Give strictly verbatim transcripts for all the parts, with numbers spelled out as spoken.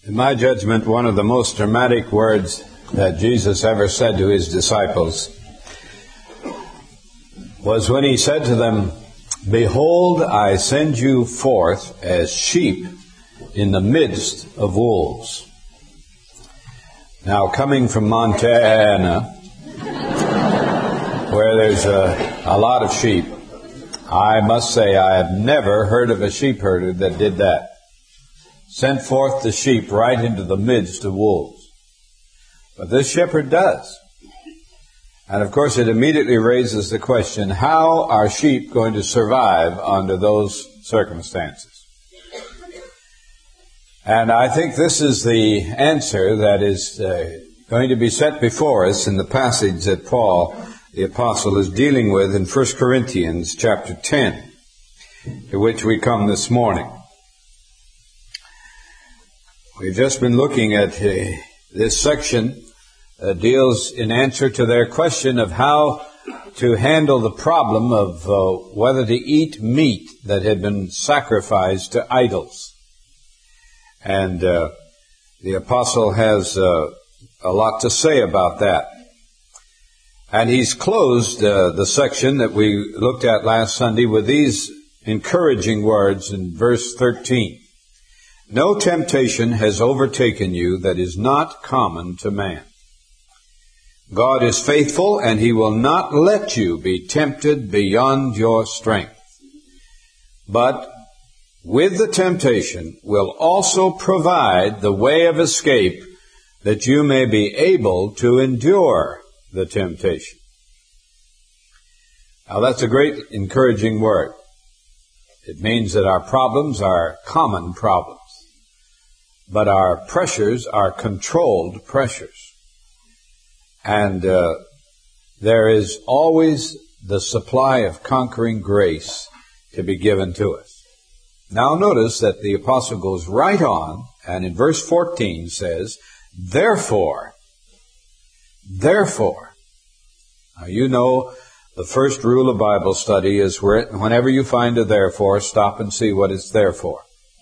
In my judgment, one of the most dramatic words that Jesus ever said to his disciples was when he said to them, "Behold, I send you forth as sheep in the midst of wolves." Now, coming from Montana, where there's a, a lot of sheep, I must say I have never heard of a sheep herder that did that. Sent forth the sheep right into the midst of wolves. But this shepherd does. And of course it immediately raises the question, how are sheep going to survive under those circumstances? And I think this is the answer that is uh, going to be set before us in the passage that Paul, the apostle, is dealing with in First Corinthians chapter ten, to which we come this morning. We've just been looking at uh, this section that deals in answer to their question of how to handle the problem of uh, whether to eat meat that had been sacrificed to idols. And uh, the apostle has uh, a lot to say about that. And he's closed uh, the section that we looked at last Sunday with these encouraging words in verse thirteen. "No temptation has overtaken you that is not common to man. God is faithful, and he will not let you be tempted beyond your strength. But with the temptation will also provide the way of escape, that you may be able to endure the temptation." Now that's a great encouraging word. It means that our problems are common problems, but our pressures are controlled pressures. And uh, there is always the supply of conquering grace to be given to us. Now notice that the apostle goes right on, and in verse fourteen says, Therefore, therefore. Now you know the first rule of Bible study is where, whenever you find a therefore, stop and see what it's there for.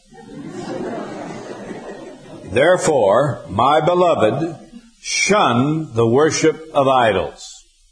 Therefore, my beloved, shun the worship of idols.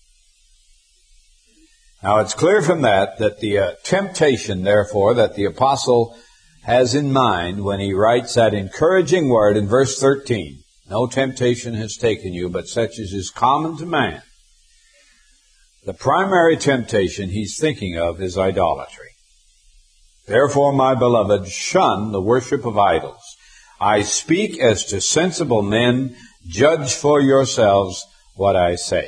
Now it's clear from that that the uh, temptation, therefore, that the apostle has in mind when he writes that encouraging word in verse thirteen, no temptation has taken you, but such as is common to man. The primary temptation he's thinking of is idolatry. Therefore, my beloved, shun the worship of idols. I speak as to sensible men. Judge for yourselves what I say.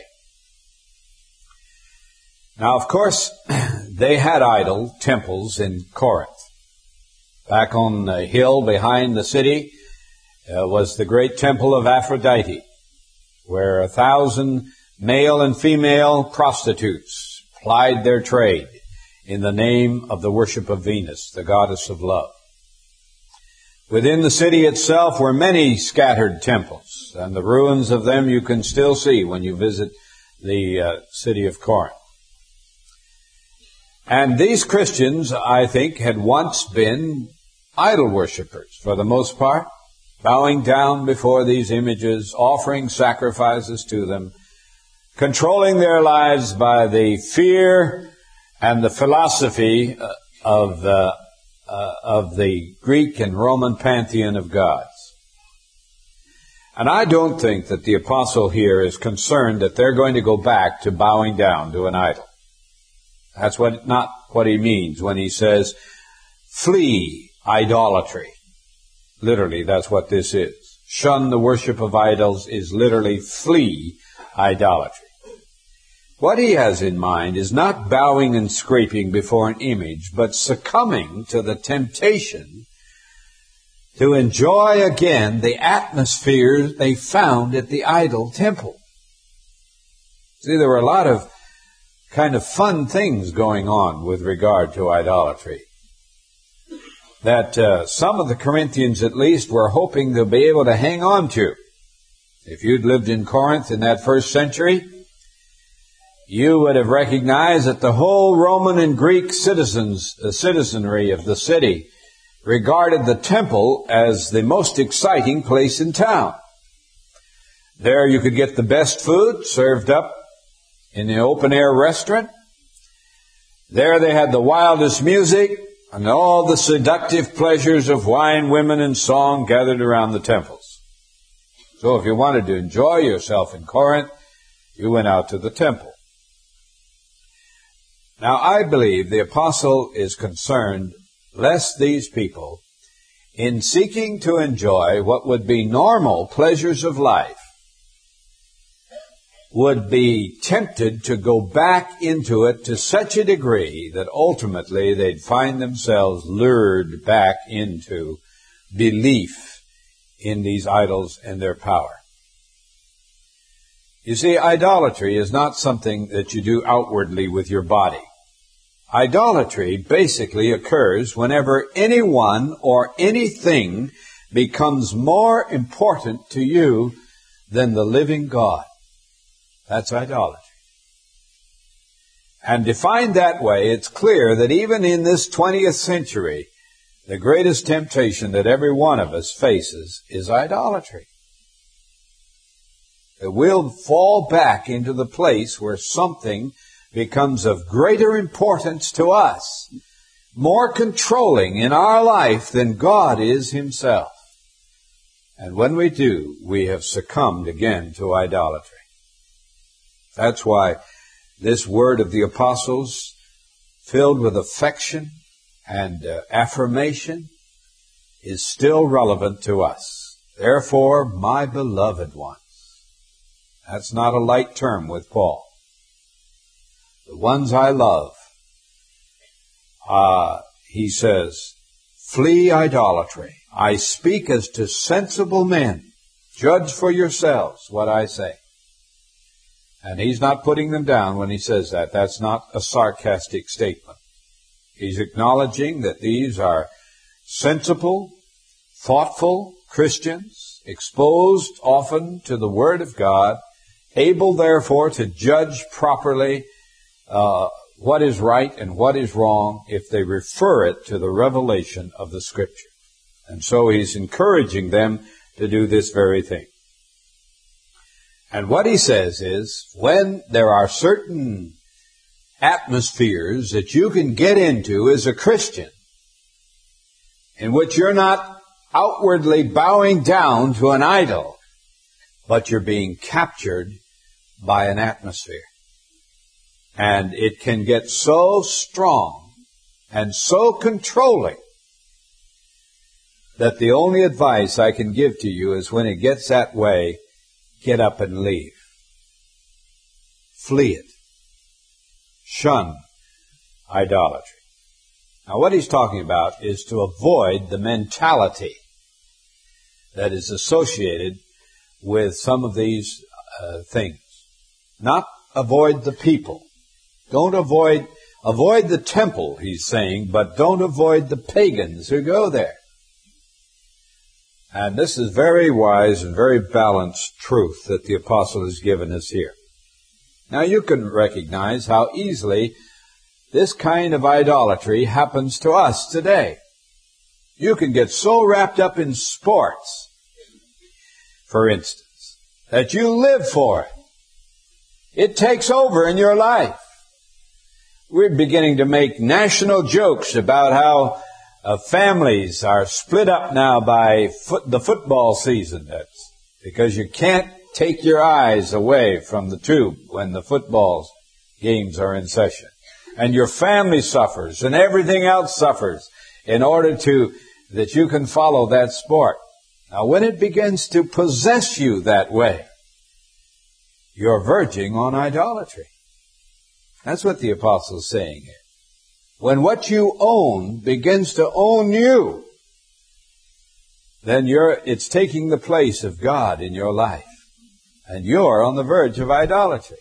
Now, of course, they had idol temples in Corinth. Back on the hill behind the city uh, was the great temple of Aphrodite, where a thousand male and female prostitutes plied their trade in the name of the worship of Venus, the goddess of love. Within the city itself were many scattered temples, and the ruins of them you can still see when you visit the uh, city of Corinth. And these Christians, I think, had once been idol worshippers for the most part, bowing down before these images, offering sacrifices to them, controlling their lives by the fear and the philosophy of the Uh, of the Greek and Roman pantheon of gods. And I don't think that the apostle here is concerned that they're going to go back to bowing down to an idol. That's what not what he means when he says, flee idolatry. Literally, that's what this is. Shun the worship of idols is literally flee idolatry. What he has in mind is not bowing and scraping before an image, but succumbing to the temptation to enjoy again the atmosphere they found at the idol temple. See, there were a lot of kind of fun things going on with regard to idolatry that uh, some of the Corinthians at least were hoping to be able to hang on to. If you'd lived in Corinth in that first century, you would have recognized that the whole Roman and Greek citizens, the citizenry of the city regarded the temple as the most exciting place in town. There you could get the best food served up in the open-air restaurant. There they had the wildest music and all the seductive pleasures of wine, women, and song gathered around the temples. So if you wanted to enjoy yourself in Corinth, you went out to the temple. Now, I believe the apostle is concerned lest these people, in seeking to enjoy what would be normal pleasures of life, would be tempted to go back into it to such a degree that ultimately they'd find themselves lured back into belief in these idols and their power. You see, idolatry is not something that you do outwardly with your body. Idolatry basically occurs whenever anyone or anything becomes more important to you than the living God. That's idolatry. And defined that way, it's clear that even in this twentieth century, the greatest temptation that every one of us faces is idolatry. That we'll fall back into the place where something becomes of greater importance to us, more controlling in our life than God is Himself. And when we do, we have succumbed again to idolatry. That's why this word of the apostles, filled with affection and uh, affirmation, is still relevant to us. Therefore, my beloved ones. That's not a light term with Paul. The ones I love, uh, he says, flee idolatry. I speak as to sensible men. Judge for yourselves what I say. And he's not putting them down when he says that. That's not a sarcastic statement. He's acknowledging that these are sensible, thoughtful Christians, exposed often to the Word of God, able therefore to judge properly uh, what is right and what is wrong if they refer it to the revelation of the Scripture. And so he's encouraging them to do this very thing. And what he says is, when there are certain atmospheres that you can get into as a Christian, in which you're not outwardly bowing down to an idol, but you're being captured by an atmosphere. And it can get so strong and so controlling that the only advice I can give to you is when it gets that way, get up and leave. Flee it. Shun idolatry. Now what he's talking about is to avoid the mentality that is associated with some of these uh, things. Not avoid the people. Don't avoid, avoid the temple, he's saying, but don't avoid the pagans who go there. And this is very wise and very balanced truth that the apostle has given us here. Now you can recognize how easily this kind of idolatry happens to us today. You can get so wrapped up in sports, for instance, that you live for it. It takes over in your life. We're beginning to make national jokes about how uh, families are split up now by foot, the football season. That's because you can't take your eyes away from the tube when the football games are in session. And your family suffers and everything else suffers in order to, that you can follow that sport. Now when it begins to possess you that way, you're verging on idolatry. That's what the apostle is saying here. When what you own begins to own you, then you're, it's taking the place of God in your life. And you're on the verge of idolatry.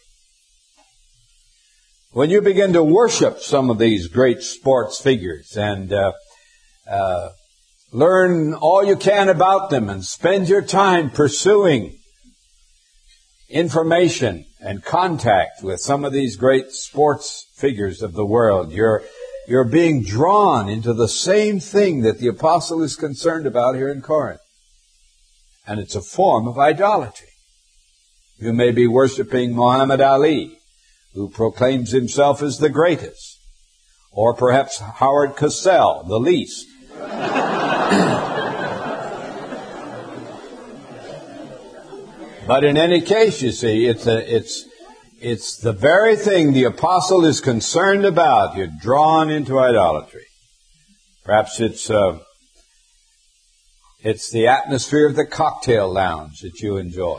When you begin to worship some of these great sports figures and uh, uh, learn all you can about them and spend your time pursuing information and contact with some of these great sports figures of the world, you're You're being drawn into the same thing that the apostle is concerned about here in Corinth. And it's a form of idolatry. You may be worshiping Muhammad Ali, who proclaims himself as the greatest. Or perhaps Howard Cosell, the least. But in any case, you see, it's a, it's, it's the very thing the apostle is concerned about. You're drawn into idolatry. Perhaps it's, uh, it's the atmosphere of the cocktail lounge that you enjoy.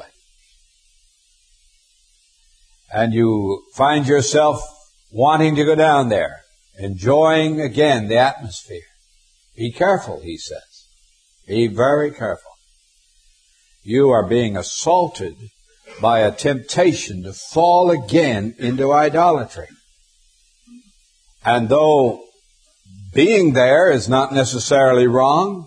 And you find yourself wanting to go down there, enjoying again the atmosphere. Be careful, he says. Be very careful. You are being assaulted by a temptation to fall again into idolatry. And though being there is not necessarily wrong,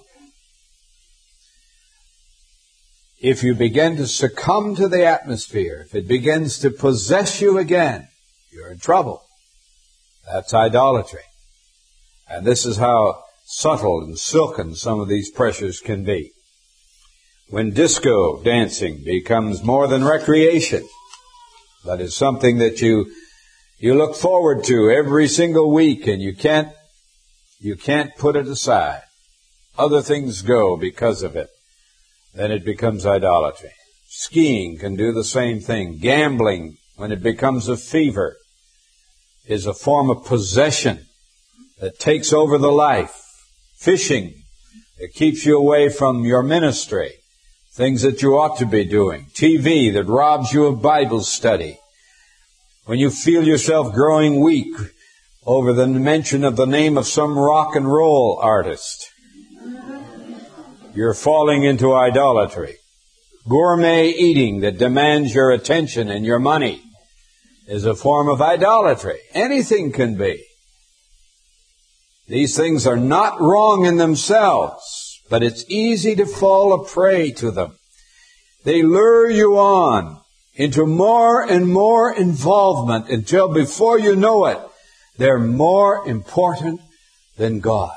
if you begin to succumb to the atmosphere, if it begins to possess you again, you're in trouble. That's idolatry. And this is how subtle and silken some of these pressures can be. When disco dancing becomes more than recreation, but is something that you you look forward to every single week, and you can't you can't put it aside. Other things go because of it. Then it becomes idolatry. Skiing can do the same thing. Gambling, when it becomes a fever, is a form of possession that takes over the life. Fishing, it keeps you away from your ministry, things that you ought to be doing. T V that robs you of Bible study. When you feel yourself growing weak over the mention of the name of some rock and roll artist, you're falling into idolatry. Gourmet eating that demands your attention and your money is a form of idolatry. Anything can be. These things are not wrong in themselves, but it's easy to fall a prey to them. They lure you on into more and more involvement until before you know it, they're more important than God.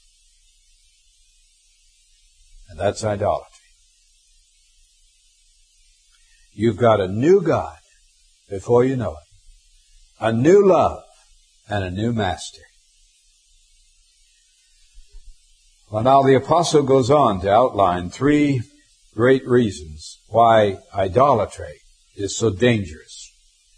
And that's idolatry. You've got a new God before you know it, a new love, and a new master. Well, now the apostle goes on to outline three great reasons why idolatry is so dangerous.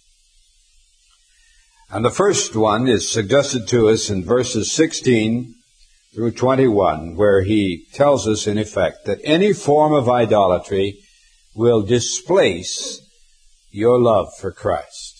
And the first one is suggested to us in verses sixteen through twenty-one, where he tells us, in effect, that any form of idolatry will displace your love for Christ.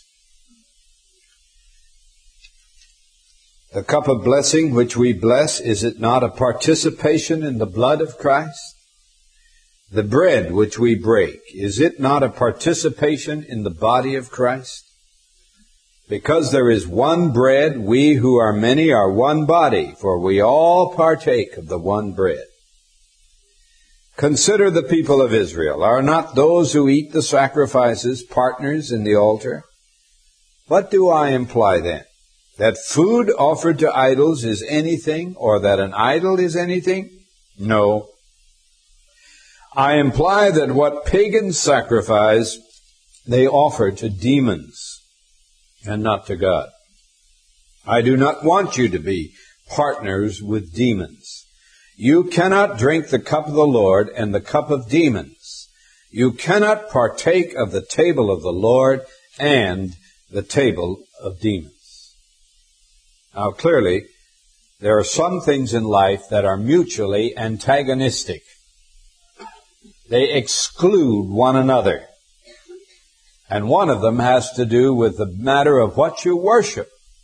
The cup of blessing which we bless, is it not a participation in the blood of Christ? The bread which we break, is it not a participation in the body of Christ? Because there is one bread, we who are many are one body, for we all partake of the one bread. Consider the people of Israel. Are not those who eat the sacrifices partners in the altar? What do I imply then? That food offered to idols is anything, or that an idol is anything? No. I imply that what pagans sacrifice, they offer to demons, and not to God. I do not want you to be partners with demons. You cannot drink the cup of the Lord and the cup of demons. You cannot partake of the table of the Lord and the table of demons. Now, clearly, there are some things in life that are mutually antagonistic. They exclude one another. And one of them has to do with the matter of what you worship.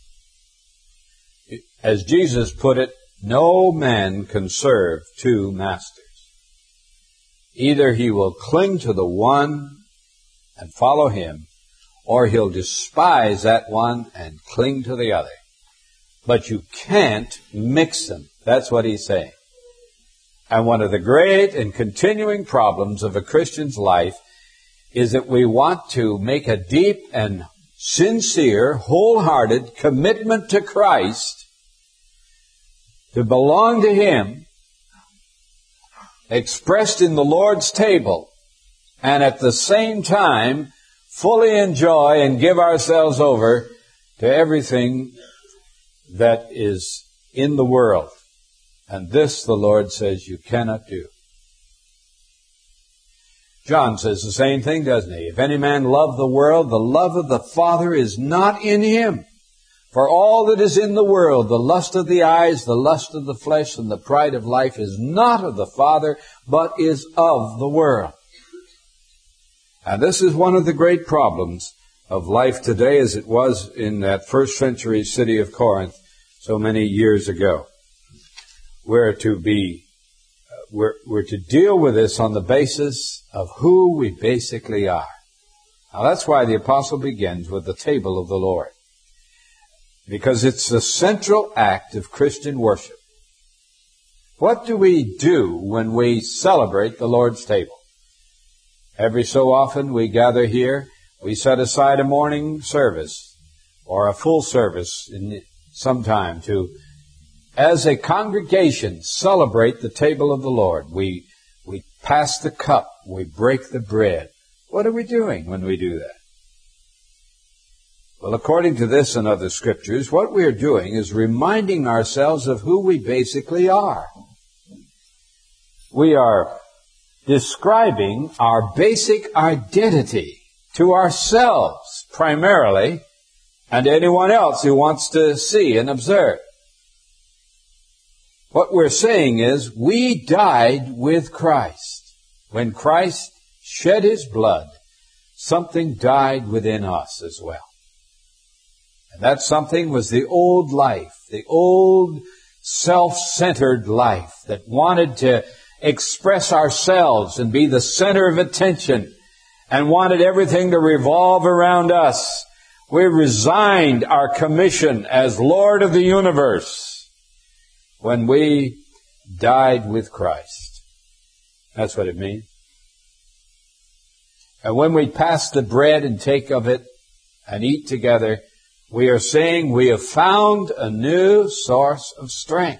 As Jesus put it, no man can serve two masters. Either he will cling to the one and follow him, or he'll despise that one and cling to the other. But you can't mix them. That's what he's saying. And one of the great and continuing problems of a Christian's life is that we want to make a deep and sincere, wholehearted commitment to Christ, to belong to Him, expressed in the Lord's table, and at the same time fully enjoy and give ourselves over to everything that is in the world. And this, the Lord says, you cannot do. John says the same thing, doesn't he? If any man love the world, the love of the Father is not in him. For all that is in the world, the lust of the eyes, the lust of the flesh, and the pride of life is not of the Father, but is of the world. And this is one of the great problems of life today, as it was in that first century city of Corinth so many years ago. We're to be, we're, we're to deal with this on the basis of who we basically are. Now that's why the apostle begins with the table of the Lord. Because it's the central act of Christian worship. What do we do when we celebrate the Lord's table? Every so often we gather here, we set aside a morning service or a full service in some time to, as a congregation, celebrate the table of the Lord. We, we pass the cup, we break the bread. What are we doing when we do that? Well, according to this and other scriptures, what we are doing is reminding ourselves of who we basically are. We are describing our basic identity to ourselves primarily, and anyone else who wants to see and observe. What we're saying is we died with Christ. When Christ shed His blood, something died within us as well. And that something was the old life, the old self-centered life that wanted to express ourselves and be the center of attention and wanted everything to revolve around us. We resigned our commission as Lord of the universe when we died with Christ. That's what it means. And when we pass the bread and take of it and eat together, we are saying we have found a new source of strength.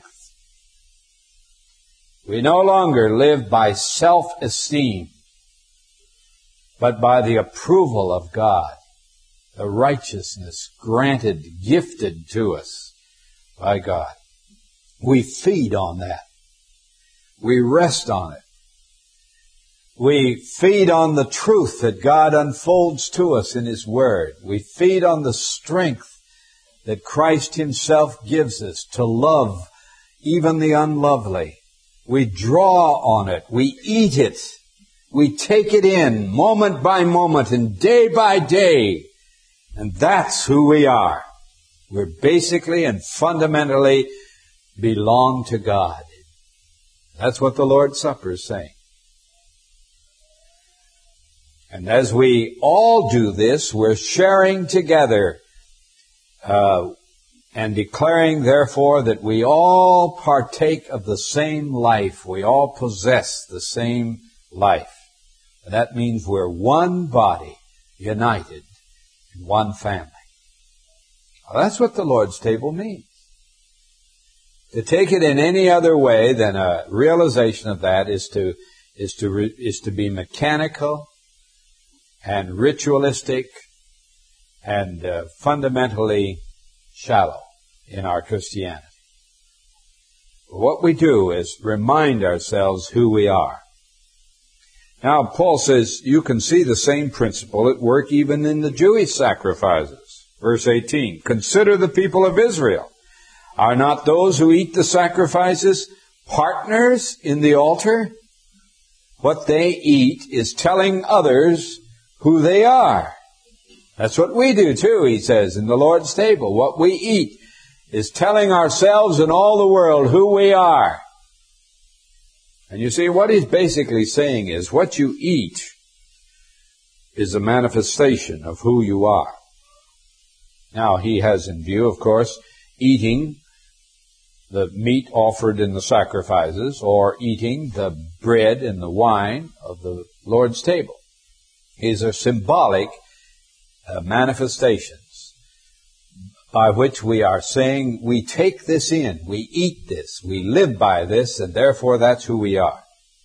We no longer live by self-esteem, but by the approval of God, the righteousness granted, gifted to us by God. We feed on that. We rest on it. We feed on the truth that God unfolds to us in His Word. We feed on the strength that Christ Himself gives us to love even the unlovely. We draw on it. We eat it. We take it in moment by moment and day by day. And that's who we are. We're basically and fundamentally belong to God. That's what the Lord's Supper is saying. And as we all do this, we're sharing together uh, and declaring, therefore, that we all partake of the same life. We all possess the same life. And that means we're one body, united in one family. Well, that's what the Lord's table means. To take it in any other way than a realization of that is to is to re, is to be mechanical and ritualistic and uh, fundamentally shallow in our Christianity. What we do is remind ourselves who we are. Now, Paul says you can see the same principle at work even in the Jewish sacrifices. Verse eighteen, consider the people of Israel. Are not those who eat the sacrifices partners in the altar? What they eat is telling others who they are. That's what we do too, he says, in the Lord's table. What we eat is telling ourselves and all the world who we are. And you see, what he's basically saying is what you eat is a manifestation of who you are. Now, he has in view, of course, eating the meat offered in the sacrifices or eating the bread and the wine of the Lord's table. These are symbolic uh, manifestations by which we are saying we take this in, we eat this, we live by this, and therefore that's who we are.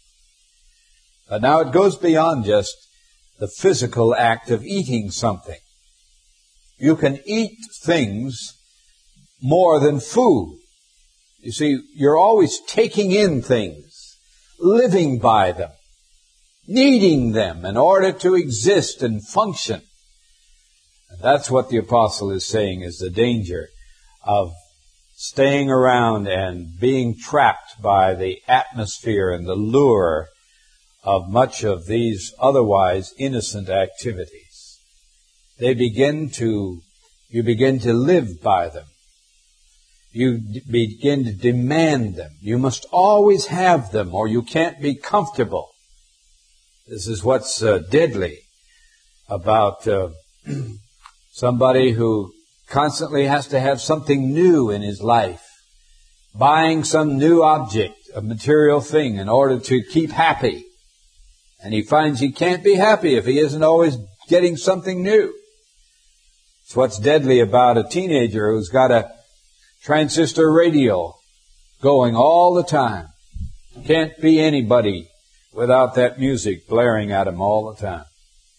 But now it goes beyond just the physical act of eating something. You can eat things more than food. You see, you're always taking in things, living by them, needing them in order to exist and function. And that's what the apostle is saying is the danger of staying around and being trapped by the atmosphere and the lure of much of these otherwise innocent activities. They begin to, you begin to live by them. You d- begin to demand them. You must always have them or you can't be comfortable. This is what's uh, deadly about uh, somebody who constantly has to have something new in his life, buying some new object, a material thing in order to keep happy. And he finds he can't be happy if he isn't always getting something new. It's what's deadly about a teenager who's got a transistor radio going all the time. Can't be anybody without that music blaring at him all the time.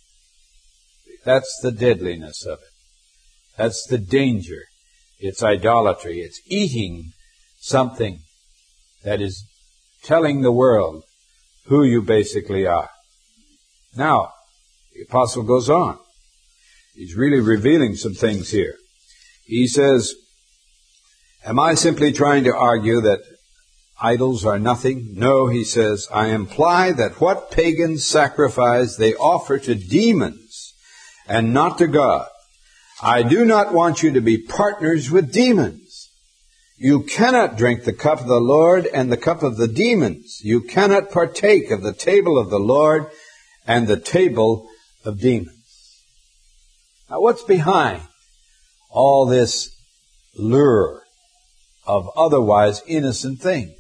That's the deadliness of it. That's the danger. It's idolatry. It's eating something that is telling the world who you basically are. Now, the apostle goes on. He's really revealing some things here. He says, am I simply trying to argue that idols are nothing? No, he says, I imply that what pagans sacrifice they offer to demons and not to God. I do not want you to be partners with demons. You cannot drink the cup of the Lord and the cup of the demons. You cannot partake of the table of the Lord and the table of demons. Now, what's behind all this lure of otherwise innocent things?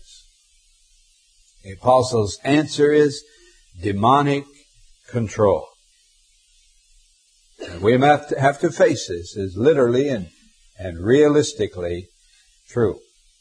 The apostle's answer is demonic control. And we have to, have to face this as literally and, and realistically true.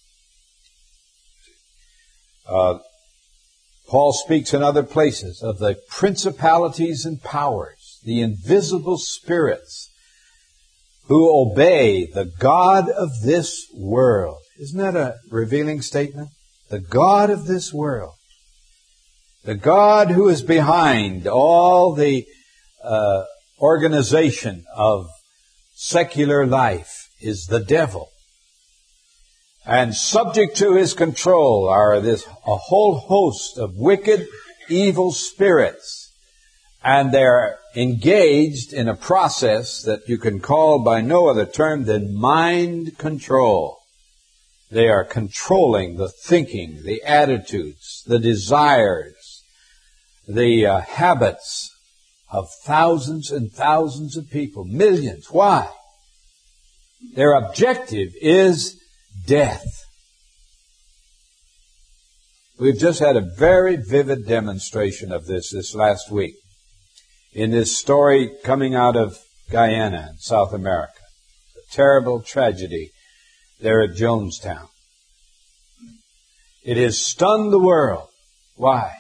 Uh, Paul speaks in other places of the principalities and powers, the invisible spirits who obey the God of this world. Isn't that a revealing statement? The God of this world. The God who is behind all the uh, organization of secular life is the devil. And subject to his control are this a whole host of wicked, evil spirits. And they're engaged in a process that you can call by no other term than mind control. They are controlling the thinking, the attitudes, the desires, the uh, habits of thousands and thousands of people, millions. Why? Their objective is death. We've just had a very vivid demonstration of this this last week in this story coming out of Guyana in South America. The terrible tragedy there at Jonestown. It has stunned the world. Why?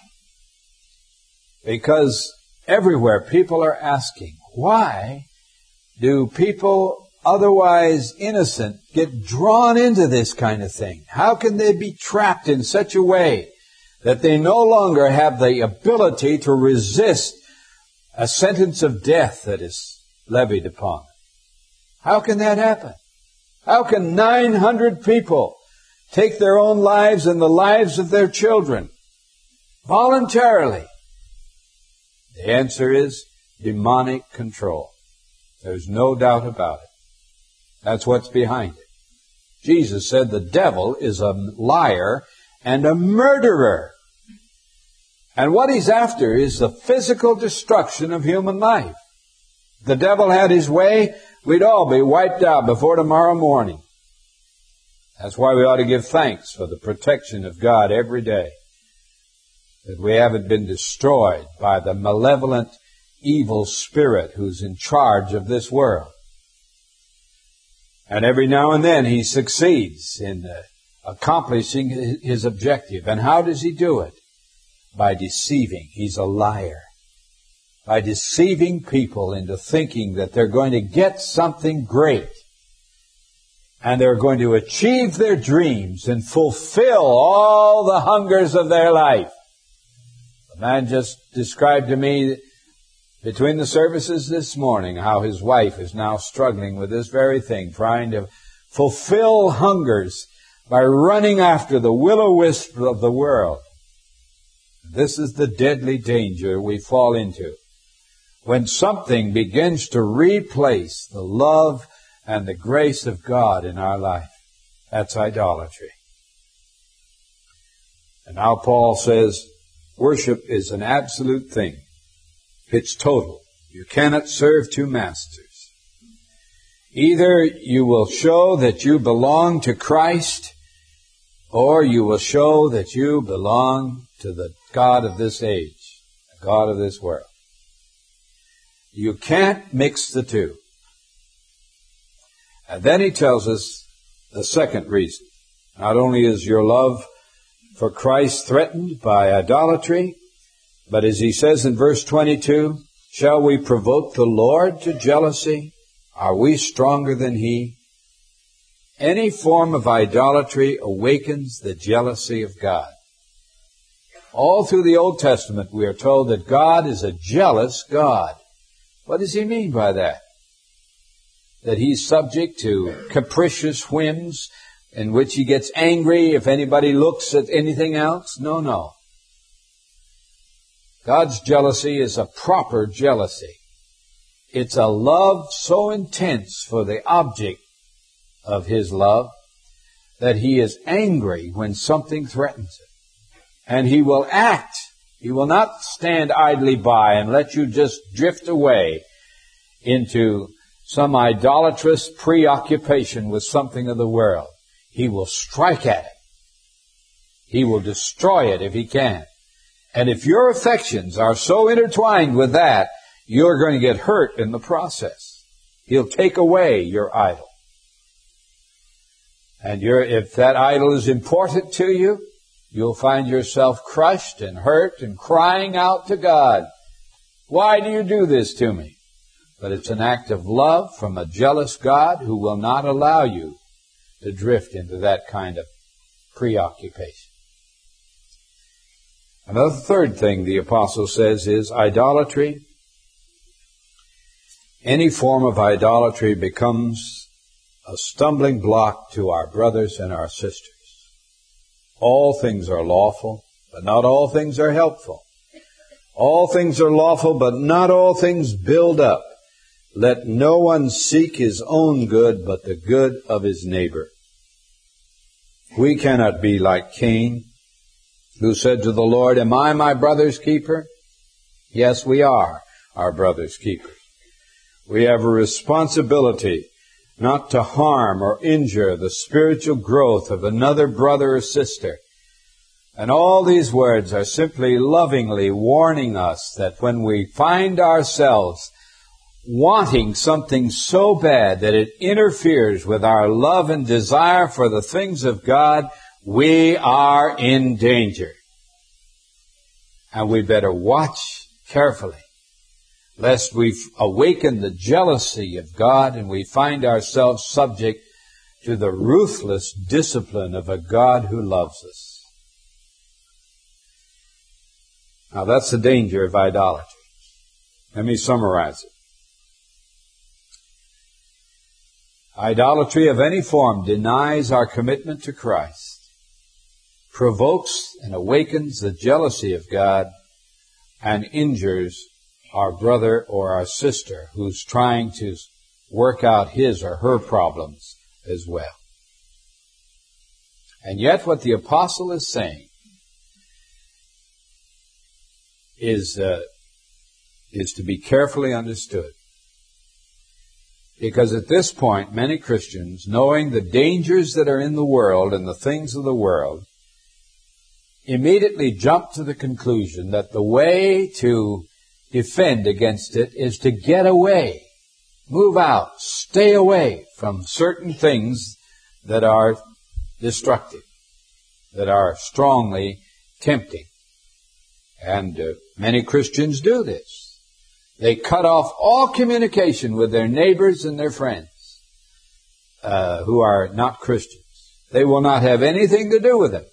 Because everywhere people are asking, why do people otherwise innocent get drawn into this kind of thing? How can they be trapped in such a way that they no longer have the ability to resist a sentence of death that is levied upon them? How can that happen? How can nine hundred people take their own lives and the lives of their children voluntarily? The answer is demonic control. There's no doubt about it. That's what's behind it. Jesus said the devil is a liar and a murderer. And what he's after is the physical destruction of human life. If the devil had his way, we'd all be wiped out before tomorrow morning. That's why we ought to give thanks for the protection of God every day. That we haven't been destroyed by the malevolent evil spirit who's in charge of this world. And every now and then he succeeds in uh, accomplishing his objective. And how does he do it? By deceiving. He's a liar. By deceiving people into thinking that they're going to get something great. And they're going to achieve their dreams and fulfill all the hungers of their life. A man just described to me between the services this morning how his wife is now struggling with this very thing, trying to fulfill hungers by running after the will-o-wisp of the world. This is the deadly danger we fall into. When something begins to replace the love and the grace of God in our life, that's idolatry. And now Paul says, worship is an absolute thing. It's total. You cannot serve two masters. Either you will show that you belong to Christ, or you will show that you belong to the God of this age, the God of this world. You can't mix the two. And then he tells us the second reason. Not only is your love for Christ threatened by idolatry, but as he says in verse twenty-two, shall we provoke the Lord to jealousy? Are we stronger than he? Any form of idolatry awakens the jealousy of God. All through the Old Testament we are told that God is a jealous God. What does he mean by that? That he's subject to capricious whims in which he gets angry if anybody looks at anything else? No, no. God's jealousy is a proper jealousy. It's a love so intense for the object of his love that he is angry when something threatens it. And he will act. He will not stand idly by and let you just drift away into some idolatrous preoccupation with something of the world. He will strike at it. He will destroy it if he can. And if your affections are so intertwined with that, you're going to get hurt in the process. He'll take away your idol. And you're, if that idol is important to you, you'll find yourself crushed and hurt and crying out to God, why do you do this to me? But it's an act of love from a jealous God who will not allow you to drift into that kind of preoccupation. Another third thing the apostle says is idolatry. Any form of idolatry becomes a stumbling block to our brothers and our sisters. All things are lawful, but not all things are helpful. All things are lawful, but not all things build up. Let no one seek his own good, but the good of his neighbor. We cannot be like Cain, who said to the Lord, am I my brother's keeper? Yes, we are our brother's keeper. We have a responsibility not to harm or injure the spiritual growth of another brother or sister. And all these words are simply lovingly warning us that when we find ourselves wanting something so bad that it interferes with our love and desire for the things of God, we are in danger. And we better watch carefully, lest we awaken the jealousy of God and we find ourselves subject to the ruthless discipline of a God who loves us. Now that's the danger of idolatry. Let me summarize it. Idolatry of any form denies our commitment to Christ, provokes and awakens the jealousy of God, and injures our brother or our sister who's trying to work out his or her problems as well. And yet what the apostle is saying is, uh, is to be carefully understood. Because at this point, many Christians, knowing the dangers that are in the world and the things of the world, immediately jump to the conclusion that the way to defend against it is to get away. Move out. Stay away from certain things that are destructive, that are strongly tempting. And uh, many Christians do this. They cut off all communication with their neighbors and their friends uh, who are not Christians. They will not have anything to do with them.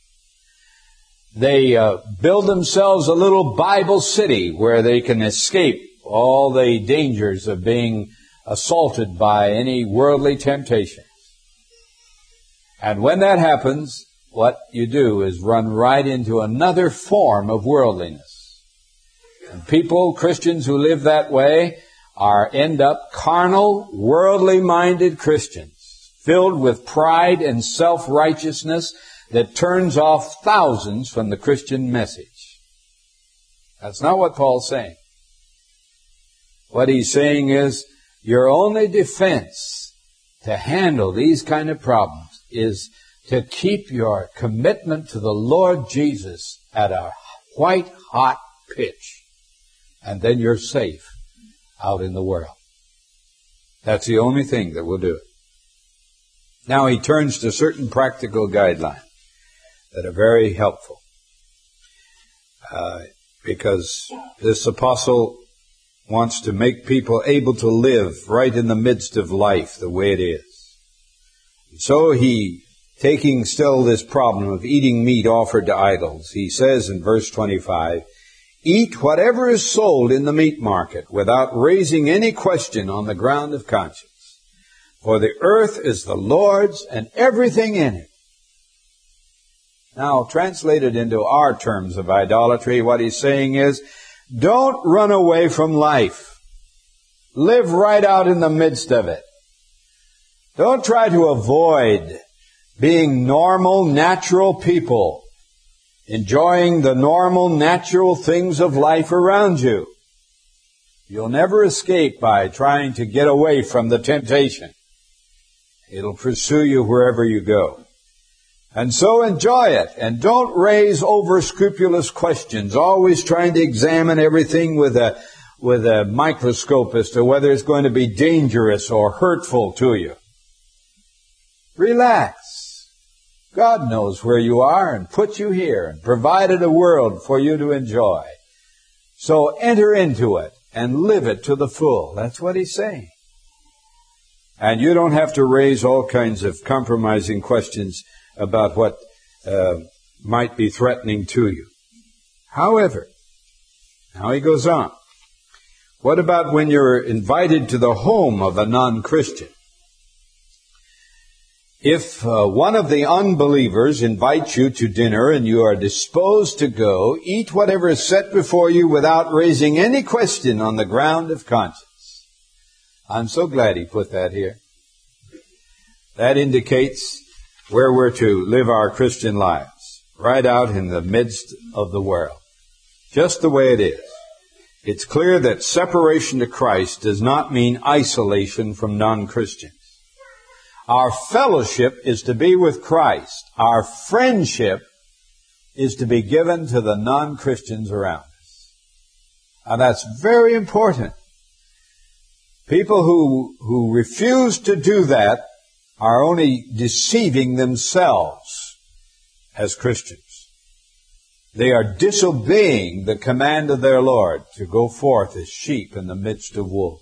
They uh, build themselves a little Bible city where they can escape all the dangers of being assaulted by any worldly temptations. And when that happens, what you do is run right into another form of worldliness. And people, Christians who live that way, are end up carnal, worldly-minded Christians, filled with pride and self-righteousness that turns off thousands from the Christian message. That's not what Paul's saying. What he's saying is, your only defense to handle these kind of problems is to keep your commitment to the Lord Jesus at a white-hot pitch. And then you're safe out in the world. That's the only thing that will do it. Now he turns to certain practical guidelines that are very helpful. Uh, because this apostle wants to make people able to live right in the midst of life the way it is. So he, taking still this problem of eating meat offered to idols, he says in verse twenty-five, eat whatever is sold in the meat market without raising any question on the ground of conscience. For the earth is the Lord's and everything in it. Now, translated into our terms of idolatry, what he's saying is, don't run away from life. Live right out in the midst of it. Don't try to avoid being normal, natural people, enjoying the normal, natural things of life around you. You'll never escape by trying to get away from the temptation. It'll pursue you wherever you go. And so enjoy it, and don't raise over-scrupulous questions, always trying to examine everything with a, with a microscope as to whether it's going to be dangerous or hurtful to you. Relax. God knows where you are and put you here and provided a world for you to enjoy. So enter into it and live it to the full. That's what he's saying. And you don't have to raise all kinds of compromising questions about what uh, might be threatening to you. However, now he goes on. What about when you're invited to the home of a non-Christian? If uh, one of the unbelievers invites you to dinner and you are disposed to go, eat whatever is set before you without raising any question on the ground of conscience. I'm so glad he put that here. That indicates where we're to live our Christian lives, right out in the midst of the world, just the way it is. It's clear that separation to Christ does not mean isolation from non-Christians. Our fellowship is to be with Christ. Our friendship is to be given to the non-Christians around us. And that's very important. People who, who refuse to do that are only deceiving themselves as Christians. They are disobeying the command of their Lord to go forth as sheep in the midst of wolves.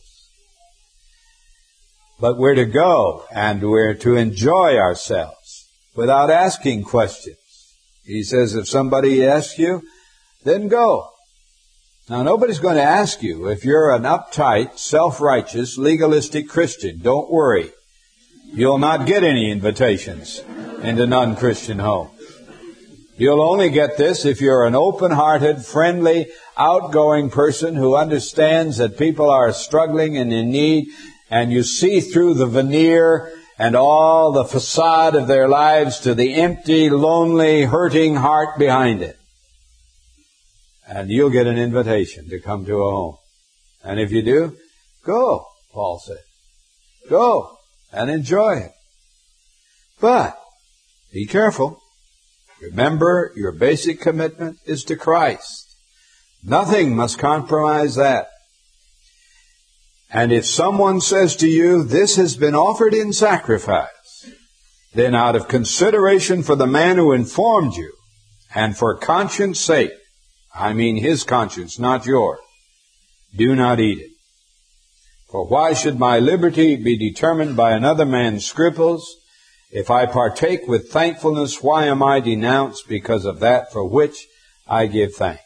But we're to go and we're to enjoy ourselves without asking questions. He says if somebody asks you, then go. Now nobody's going to ask you if you're an uptight, self-righteous, legalistic Christian. Don't worry. You'll not get any invitations into non-Christian home. You'll only get this if you're an open-hearted, friendly, outgoing person who understands that people are struggling and in need, and you see through the veneer and all the facade of their lives to the empty, lonely, hurting heart behind it. And you'll get an invitation to come to a home. And if you do, go, Paul said. Go and enjoy it. But be careful. Remember, your basic commitment is to Christ. Nothing must compromise that. And if someone says to you, this has been offered in sacrifice, then out of consideration for the man who informed you, and for conscience sake, I mean his conscience, not yours, do not eat it. For why should my liberty be determined by another man's scruples? If I partake with thankfulness, why am I denounced because of that for which I give thanks?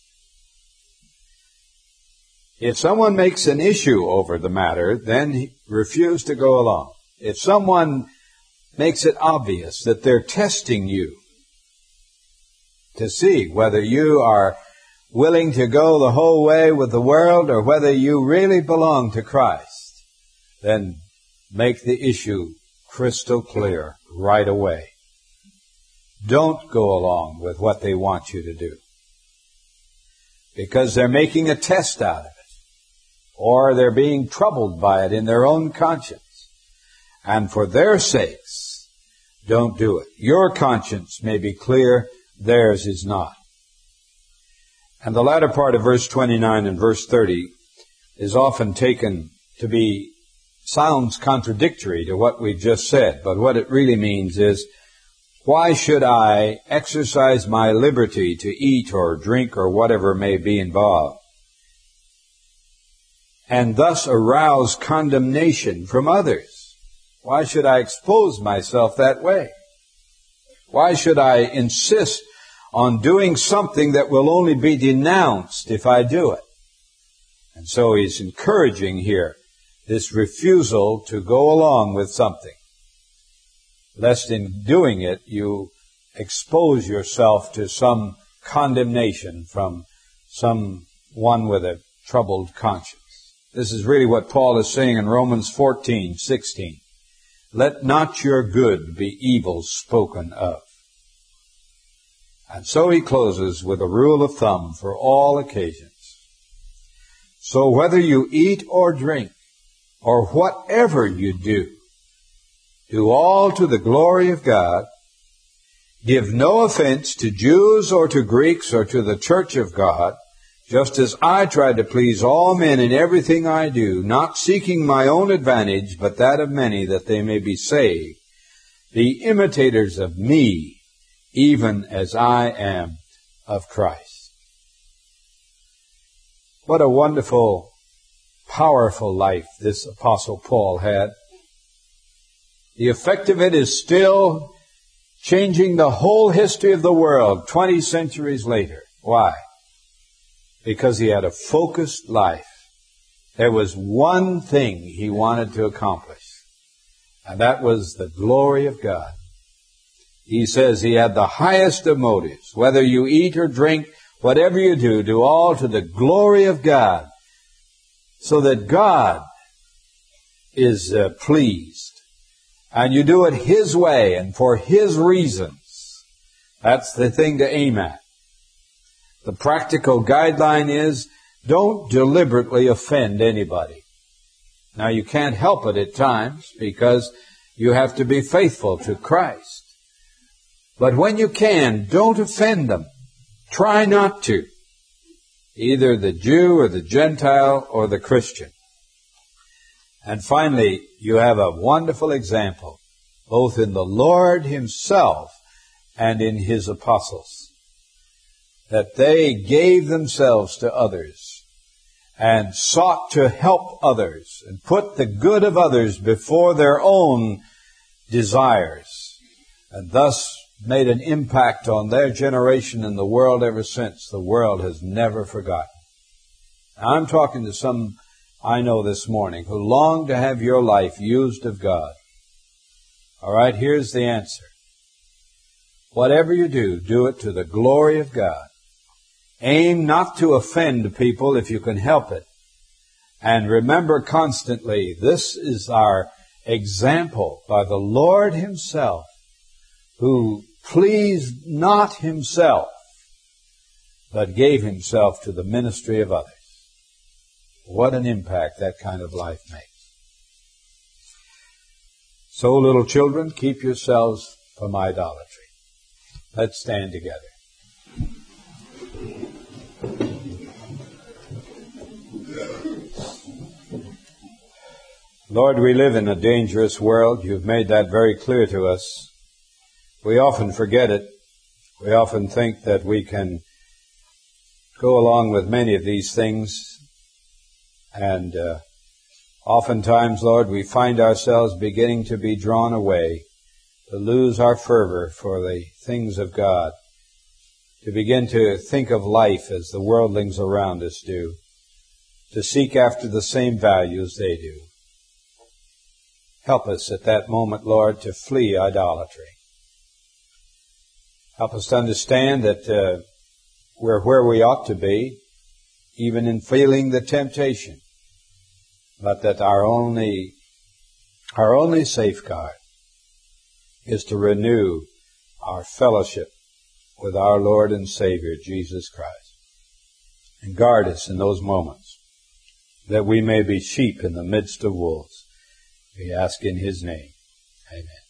If someone makes an issue over the matter, then refuse to go along. If someone makes it obvious that they're testing you to see whether you are willing to go the whole way with the world or whether you really belong to Christ, then make the issue crystal clear right away. Don't go along with what they want you to do, because they're making a test out of it, or they're being troubled by it in their own conscience. And for their sakes, don't do it. Your conscience may be clear, theirs is not. And the latter part of verse twenty-nine and verse thirty is often taken to be, sounds contradictory to what we've just said, but what it really means is, why should I exercise my liberty to eat or drink or whatever may be involved, and thus arouse condemnation from others? Why should I expose myself that way? Why should I insist on doing something that will only be denounced if I do it? And so he's encouraging here this refusal to go along with something, lest in doing it you expose yourself to some condemnation from someone with a troubled conscience. This is really what Paul is saying in Romans fourteen sixteen. Let not your good be evil spoken of. And so he closes with a rule of thumb for all occasions. So whether you eat or drink, or whatever you do, do all to the glory of God. Give no offense to Jews or to Greeks or to the church of God, just as I try to please all men in everything I do, not seeking my own advantage, but that of many, that they may be saved. Be imitators of me, even as I am of Christ. What a wonderful, powerful life this Apostle Paul had. The effect of it is still changing the whole history of the world twenty centuries later. Why? Because he had a focused life. There was one thing he wanted to accomplish, and that was the glory of God. He says he had the highest of motives. Whether you eat or drink, whatever you do, do all to the glory of God, so that God is uh, pleased. And you do it His way and for His reasons. That's the thing to aim at. The practical guideline is, don't deliberately offend anybody. Now, you can't help it at times because you have to be faithful to Christ. But when you can, don't offend them. Try not to. Either the Jew or the Gentile or the Christian. And finally, you have a wonderful example, both in the Lord Himself and in His apostles, that they gave themselves to others and sought to help others and put the good of others before their own desires, and thus made an impact on their generation and the world ever since. The world has never forgotten. Now, I'm talking to some I know this morning who long to have your life used of God. All right, here's the answer. Whatever you do, do it to the glory of God. Aim not to offend people if you can help it. And remember constantly, this is our example by the Lord Himself, who pleased not Himself, but gave Himself to the ministry of others. What an impact that kind of life makes. So, little children, keep yourselves from idolatry. Let's stand together. Lord, we live in a dangerous world. You've made that very clear to us. We often forget it. We often think that we can go along with many of these things. And uh, oftentimes, Lord, we find ourselves beginning to be drawn away, to lose our fervor for the things of God, to begin to think of life as the worldlings around us do, to seek after the same values they do. Help us at that moment, Lord, to flee idolatry. Help us to understand that uh, we're where we ought to be, even in feeling the temptation, but that our only, our only safeguard is to renew our fellowship with our Lord and Savior, Jesus Christ. And guard us in those moments, that we may be sheep in the midst of wolves. We ask in His name. Amen.